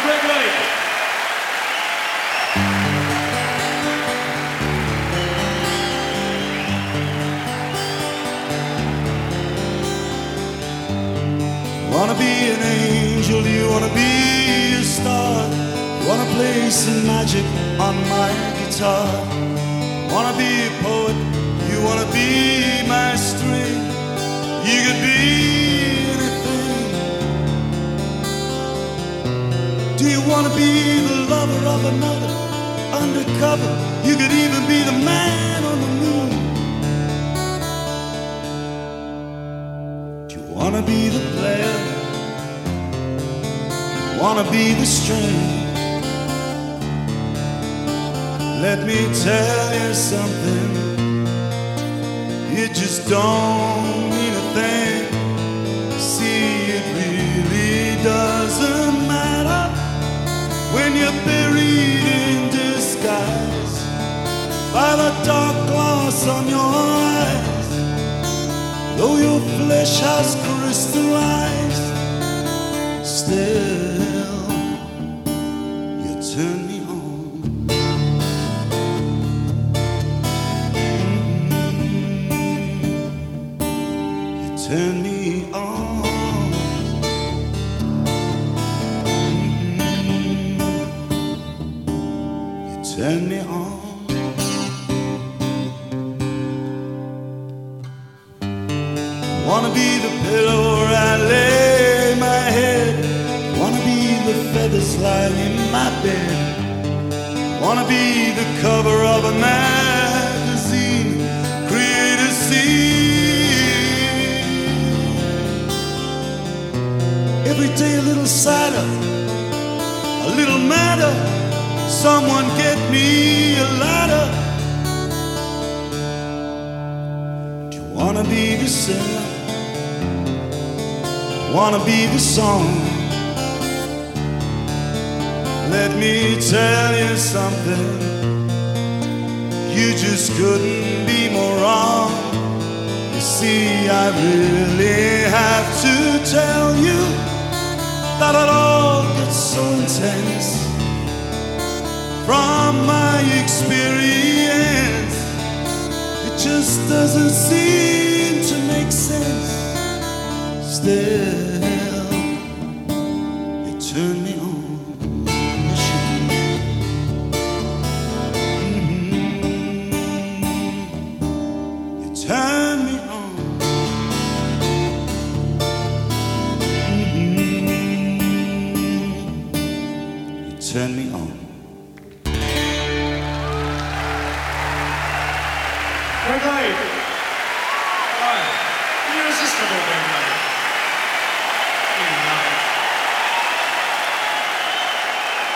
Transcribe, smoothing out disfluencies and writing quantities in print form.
Greg Lake. Wanna be an angel, you wanna be a star, you wanna play some magic on my guitar. Wanna be a poet, you wanna be my string, you could be anything. Do you wanna be the lover of another, undercover, you could even be the man on the moon. Do you wanna be the player, wanna be the string? Let me tell you something, it just don't mean a thing. See, it really doesn't matter when you're buried in disguise by the dark glass on your eyes. Though your flesh has crystallized, still you turn me on. You turn me on. You turn me on. Wanna be the pillow where I lay my head, wanna be the feathers lying in my bed, wanna be the cover of a magazine, create a scene. Every day a little sadder, a little madder, someone get me a ladder. Do you wanna be the singer, wanna be the song? Let me tell you something, you just couldn't be more wrong. You see, I really have to tell you that it all gets so intense from my experience. It just doesn't seem to make sense. Still, you turn me on. You turn me on. You turn me on. Greg Lake. All right. Irresistible, Greg Lake.